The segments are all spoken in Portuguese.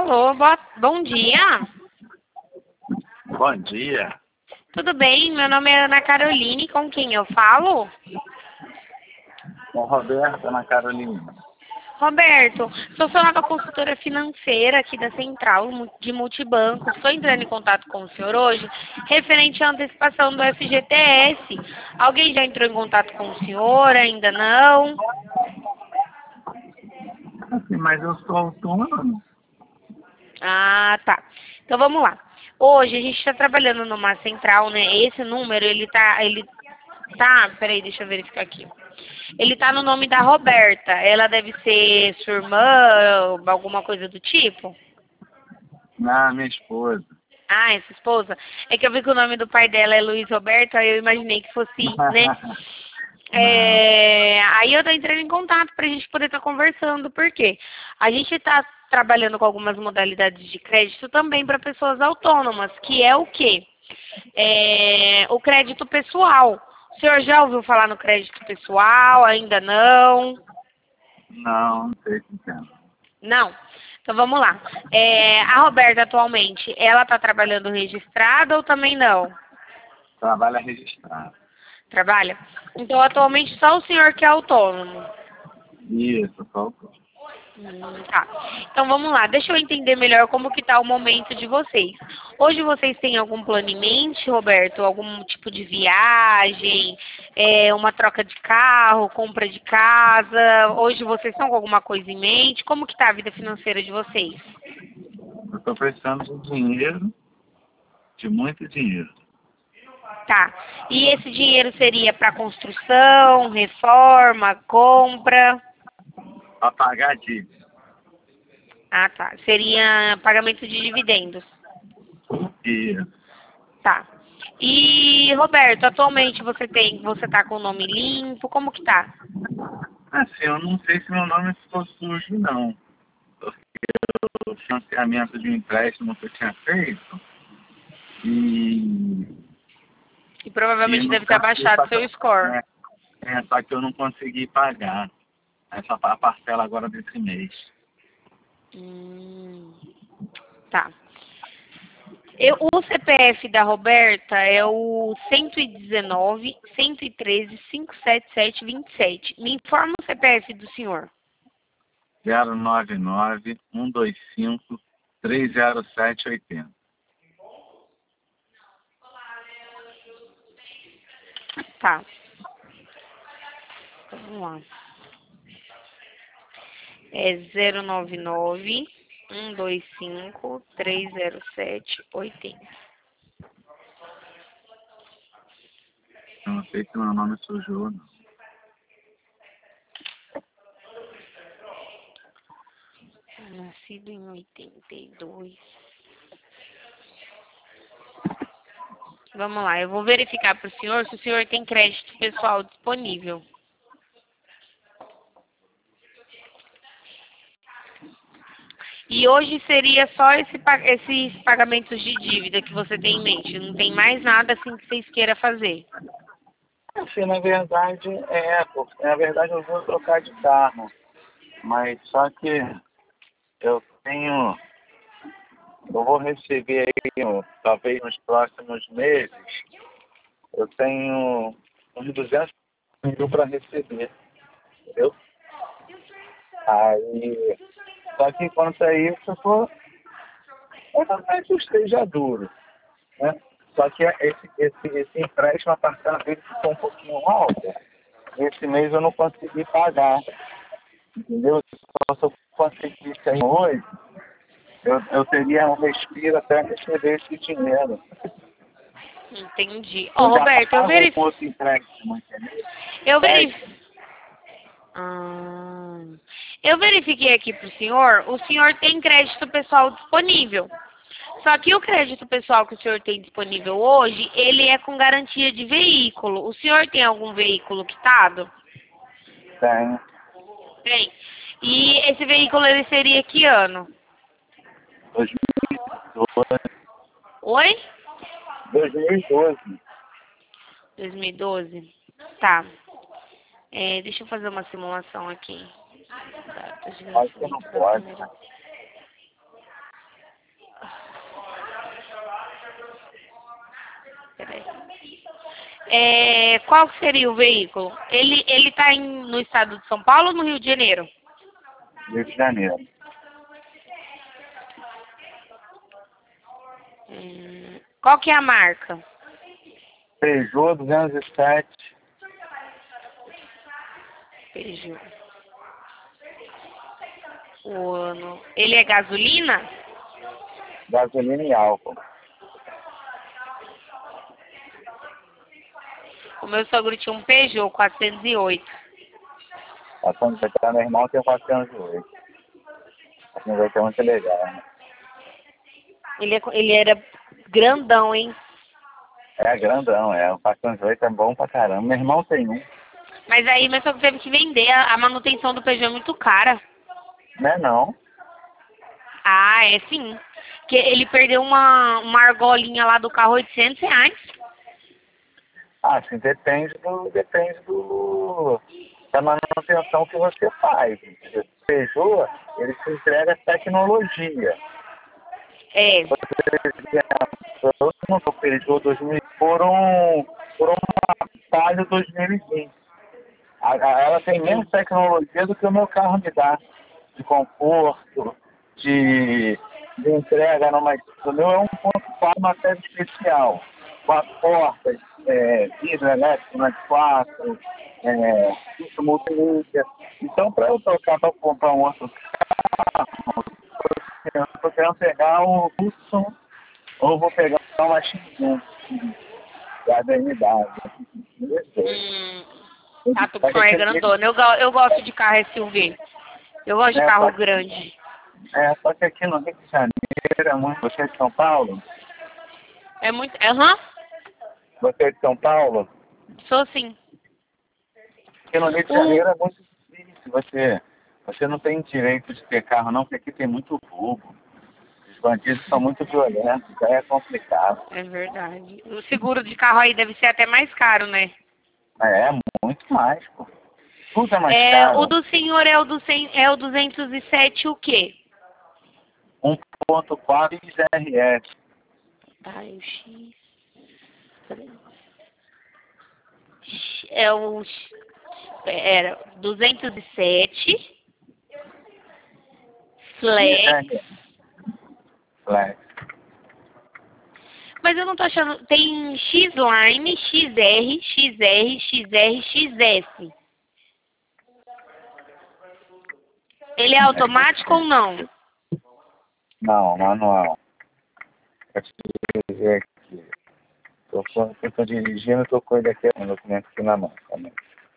Alô, bom dia. Bom dia. Tudo bem? Meu nome é Ana Caroline, com quem eu falo? Com Roberto, Ana Carolina. Roberto, sou sua nova consultora financeira aqui da Central de Multibanco. Estou entrando em contato com o senhor hoje, referente à antecipação do FGTS. Alguém já entrou em contato com o senhor? Ainda não? Assim, mas eu sou autônomo. Ah, tá. Então vamos lá. Hoje a gente está trabalhando numa central, né? Esse número, peraí, deixa eu verificar aqui. Ele tá no nome da Roberta. Ela deve ser sua irmã, alguma coisa do tipo? Na minha esposa. Ah, essa esposa? É que eu vi que o nome do pai dela é Luiz Roberto, aí eu imaginei que fosse, né? Não. Aí eu tô entrando em contato pra gente poder estar conversando, por quê? A gente tá trabalhando com algumas modalidades de crédito também para pessoas autônomas, que é o quê? O crédito pessoal. O senhor já ouviu falar no crédito pessoal? Ainda não? Não sei se entendo. Não? Então vamos lá. A Roberta atualmente, ela está trabalhando registrada ou também não? Trabalho registrado. Trabalha? Então atualmente só o senhor que é autônomo. Isso, só autônomo. Tá. Então vamos lá, deixa eu entender melhor como que tá o momento de vocês. Hoje vocês têm algum plano em mente, Roberto? Algum tipo de viagem, uma troca de carro, compra de casa? Hoje vocês estão com alguma coisa em mente? Como que tá a vida financeira de vocês? Eu estou precisando de dinheiro, de muito dinheiro, Tá. E esse dinheiro seria para construção, reforma, compra? para pagar a dívida. Ah, tá. Seria pagamento de dividendos. Isso. Tá. E, Roberto, atualmente você tá com o nome limpo? Como que tá? Assim, eu não sei se meu nome ficou sujo, não. Porque o financiamento de um empréstimo que eu tinha feito e, E e provavelmente no deve ter caso, baixado seu score. só que eu não consegui pagar a parcela agora desse mês. Hum, tá. O CPF da Roberta é o 119-113-577-27. Me informa o CPF do senhor. 099-125-30780. Tá. Vamos lá. É 099-125-307-80. Eu não sei se meu nome sujou, não. Nascido em 82. Vamos lá, eu vou verificar para o senhor se o senhor tem crédito pessoal disponível. E hoje seria só esses pagamentos de dívida que você tem em mente. Não tem mais nada assim que vocês queiram fazer. Assim, porque na verdade eu vou trocar de carro, mas só que eu vou receber aí, talvez nos próximos meses, eu tenho uns 200 mil para receber, entendeu? Aí, só que enquanto é isso, eu talvez esteja duro, né? Só que esse empréstimo, a parcela dele ficou um pouquinho alta. Esse mês eu não consegui pagar, entendeu? Então, se eu conseguisse aí hoje, eu teria um respiro até receber esse dinheiro. Entendi. Ó, Eu já Roberto, pago um outro empréstimo, entendeu? eu Mas, verifiquei. Ah, eu verifiquei aqui para o senhor tem crédito pessoal disponível. Só que o crédito pessoal que o senhor tem disponível hoje, ele é com garantia de veículo. O senhor tem algum veículo quitado? tem Tem. E esse veículo, ele seria que ano? 2012, Oi? 2012. 2012? Tá. Deixa eu fazer uma simulação aqui. Datas de Acho que não vencimento da pode. primeira. Qual seria o veículo? Ele tá no estado de São Paulo ou no Rio de Janeiro? Rio de Janeiro. Qual que é a marca? Peugeot 207. Peugeot. O ano. Ele é gasolina? Gasolina e álcool. O meu sogro tinha um Peugeot 408. Passando pra meu irmão tem 408. 408 é muito legal, né? Ele era grandão, hein? É grandão, é. O 408 é bom pra caramba. Meu irmão tem um. Mas aí meu sogro teve que vender. A manutenção do Peugeot é muito cara. Não é não. Ah, é sim. Que ele perdeu uma argolinha lá do carro, R$ 800. Ah, assim, da manutenção que você faz. O Peugeot, ele te entrega tecnologia. É. Por exemplo, eu não sou Peugeot 2000 por uma Palio 2020. Ela tem menos tecnologia do que o meu carro me dá. De conforto, de entrega numa. O meu é 1.4 matéria especial. 4 portas, vidro elétrico nas 4, isso multimídia. Então, para eu trocar para comprar um outro carro, eu estou querendo pegar o Tucson ou vou pegar uma X1 da BMW. A Tucson é grandona. Eu gosto de carro SUV. Eu gosto de carro grande. Só que aqui no Rio de Janeiro é muito. Você é de São Paulo? É muito. Aham. Você é de São Paulo? Sou sim. Porque no Rio de Janeiro é muito difícil. Você não tem direito de ter carro, não, porque aqui tem muito roubo. Os bandidos são muito violentos, aí é complicado. É verdade. O seguro de carro aí deve ser até mais caro, né? É, muito mais, pô. Tudo é mais caro. O do senhor é o 207 o quê? 1.4 XRS. Tá, o X. É o. Era 207 Flex. Flex. Mas eu não tô achando. Tem X-Line, XR, XR, XR, XS. Ele é automático ou não? Não, manual. Eu te dizer aqui. Eu tô dirigindo, tô com ele aqui, um documento aqui na mão também.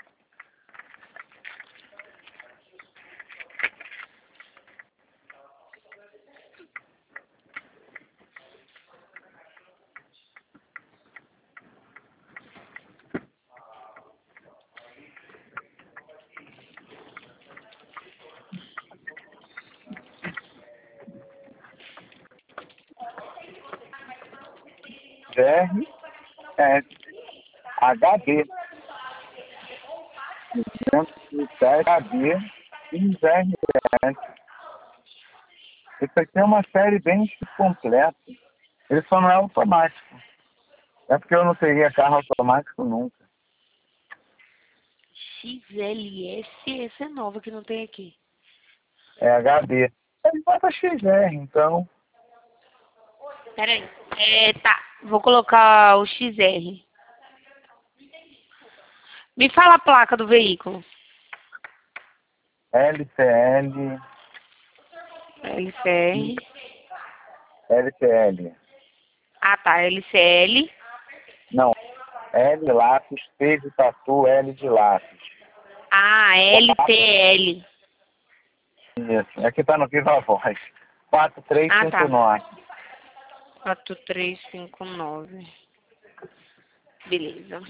VRS HB 210 HB XRS. Isso aqui é uma série bem completa. Ele só não é automático. É porque eu não teria carro automático nunca. XLS, essa é nova que não tem aqui. É HB. Ele vai para XR, então. Peraí. Tá. Vou colocar o XR. Me fala a placa do veículo. LCL. LCR. LCL. Ah, tá. LCL. Não. L lápis, T de tatu, L de lápis. Ah, LTL. Isso. Aqui tá no Viva Voz. 4359. 4359. Beleza.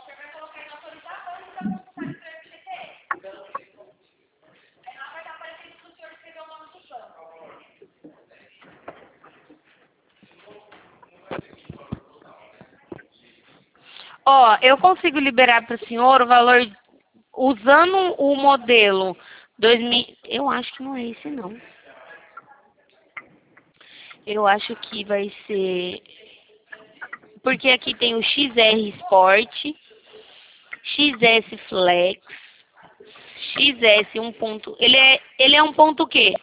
Ó, eu consigo liberar para o senhor o valor usando o modelo 2000. Eu acho que não é esse, não. Eu acho que vai ser porque aqui tem o XR Sport, XS Flex, XS 1 ponto... Ele é um ponto o quê?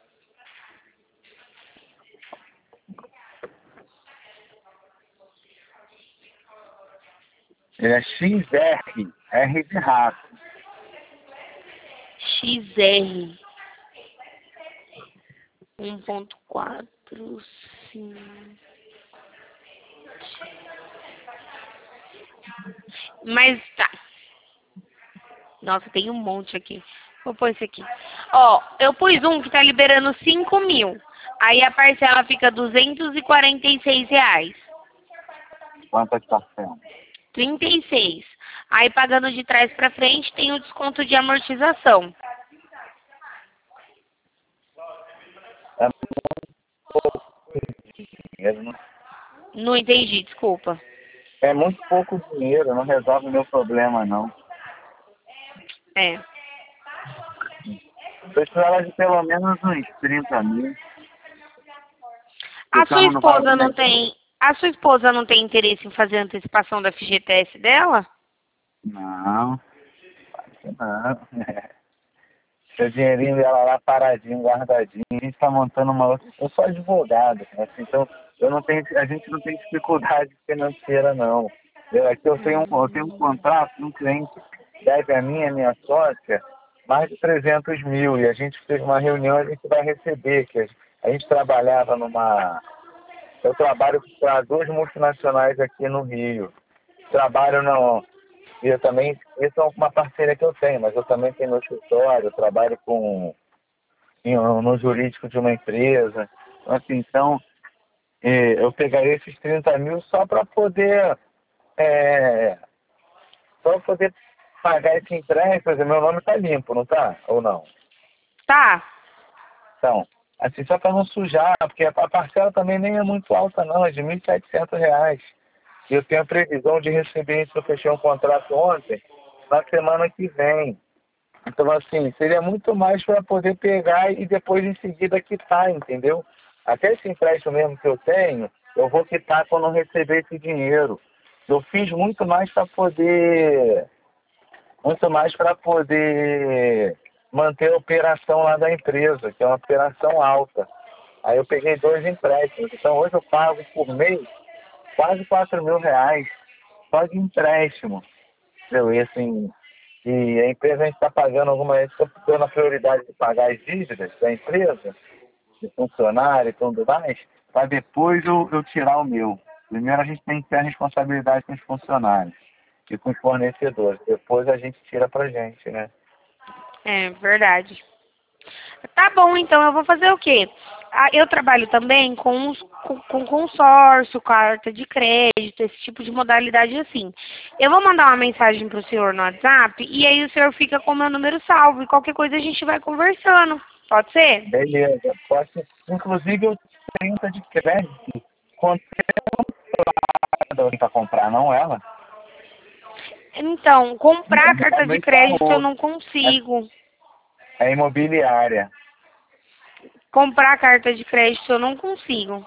Ele é XR, R de rato. XR 1.4, sim. Mas tá. Nossa, tem um monte aqui. Vou pôr esse aqui. Ó, eu pus um que tá liberando 5 mil. Aí a parcela fica R$ 246. Quanto é que tá sendo? 36. Aí pagando de trás pra frente tem o desconto de amortização. É pouco dinheiro, não- Não entendi, desculpa. é muito pouco dinheiro, não resolve meu problema, não. É. Eu precisava de pelo menos uns 30 mil. A O sua carro não vai... esposa não tem. A sua esposa não tem interesse em fazer a antecipação da FGTS dela? Não, não. Seu dinheirinho dela lá paradinho, guardadinho. A gente tá montando uma outra. Eu sou advogado, né? Então eu não tenho, a gente não tem dificuldade financeira, não. Aqui eu tenho um contrato, um cliente deve a mim, a minha sócia, mais de 300 mil. E a gente fez uma reunião, a gente vai receber. Que a gente trabalhava numa. Eu trabalho para duas multinacionais aqui no Rio. Trabalho no, e eu também, isso é uma parceria que eu tenho, mas eu também tenho meu escritório, eu trabalho no jurídico de uma empresa. Assim, então, eu pegaria esses 30 mil é, só pra poder pagar esse empréstimo. Por exemplo, meu nome está limpo, não está? Ou não? Tá. Então, assim, só para não sujar, porque a parcela também nem é muito alta não, é de R$ 1.700. E eu tenho a previsão de receber, se eu fechei um contrato ontem, na semana que vem. Então, assim, seria muito mais para poder pegar e depois em seguida quitar, entendeu? Até esse empréstimo mesmo que eu tenho, eu vou quitar quando eu receber esse dinheiro. Eu fiz muito mais para poder manter a operação lá da empresa, que é uma operação alta. Aí eu peguei 2 empréstimos. Então hoje eu pago por mês quase R$ 4.000 só de empréstimo. Entendeu? E assim, e a empresa a gente está pagando estou dando a prioridade de pagar as dívidas da empresa, de funcionário e tudo mais, para depois eu tirar o meu. Primeiro a gente tem que ter a responsabilidade com os funcionários e com os fornecedores. Depois a gente tira pra gente, né? É verdade. Tá bom, então eu vou fazer o quê? Ah, eu trabalho também com consórcio, carta de crédito, esse tipo de modalidade assim. Eu vou mandar uma mensagem pro senhor no WhatsApp e aí o senhor fica com o meu número salvo e qualquer coisa a gente vai conversando. Pode ser? Beleza. Pode ser. Inclusive eu tenho carta de crédito contemplada para comprar, não ela. Então, comprar É carta no de crédito eu Itaú. não consigo. É imobiliária. Comprar carta de crédito eu não consigo.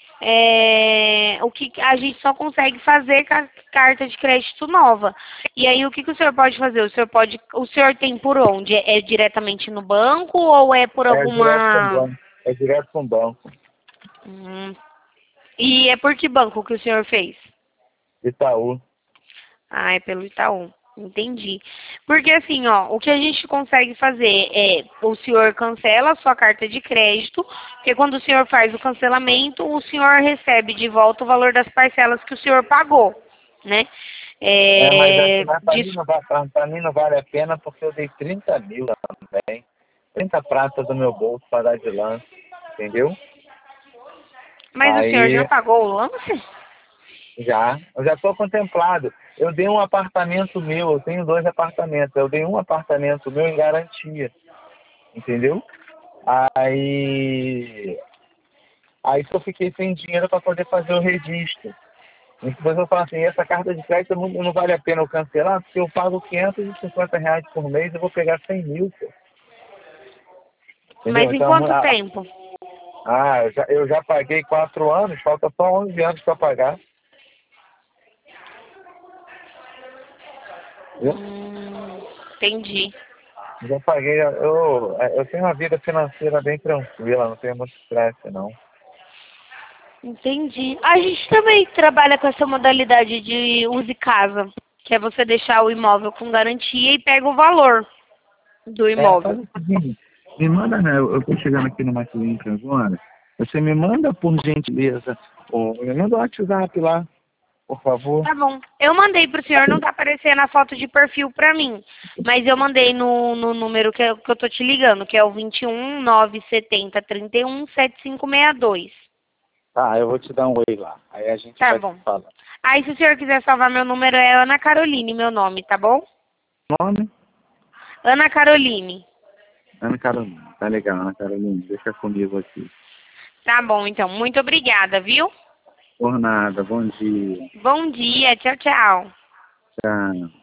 O que a gente só consegue fazer com a carta de crédito nova. E aí o que o senhor pode fazer? O senhor tem por onde? É diretamente no banco ou é por É direto com o alguma? banco. É direto com o banco. Hum, e é por que banco que o senhor fez? Itaú. Ah, é pelo Itaú. Entendi. Porque assim, ó, o que a gente consegue fazer é o senhor cancela a sua carta de crédito, porque quando o senhor faz o cancelamento, o senhor recebe de volta o valor das parcelas que o senhor pagou, né? Mas É, para mim, pra mim não vale a pena porque eu dei 30 mil também. 30 pratas do meu bolso para dar de lance, entendeu? mas o senhor já Aí pagou o lance? eu já estou contemplado. Eu dei um apartamento meu, eu tenho 2 apartamentos. Eu dei um apartamento meu em garantia, entendeu? Aí, aí que eu fiquei sem dinheiro para poder fazer o registro. E depois eu falo assim, essa carta de crédito não vale a pena eu cancelar, porque eu pago R$ 550 por mês e eu vou pegar 100 mil, pô. Entendeu? Mas em Então, quanto tempo? eu já paguei 4 anos, falta só 11 anos para pagar. Entendi. Já paguei, eu tenho uma vida financeira bem tranquila, não tenho muito estresse, não. Entendi. A gente também trabalha com essa modalidade de use casa, que é você deixar o imóvel com garantia e pega o valor do Faz imóvel. o seguinte, me manda, né? Eu tô chegando aqui numa clínica agora. Você me manda, por gentileza, me manda o WhatsApp lá, por favor. Tá bom. Eu mandei pro senhor, não tá aparecendo a foto de perfil pra mim. Mas eu mandei no número que eu tô te ligando, que é o 21 970 31 7562. Tá, eu vou te dar um oi lá. Aí a gente Tá vai bom. se falando. Aí se o senhor quiser salvar meu número, é Ana Caroline, meu nome, tá bom? Nome? Ana Caroline. Ana Carolina. Tá legal, Ana Carolina. Deixa comigo aqui. Tá bom, então. Muito obrigada, viu? Por nada, bom dia. Bom dia. Tchau, tchau. Tchau.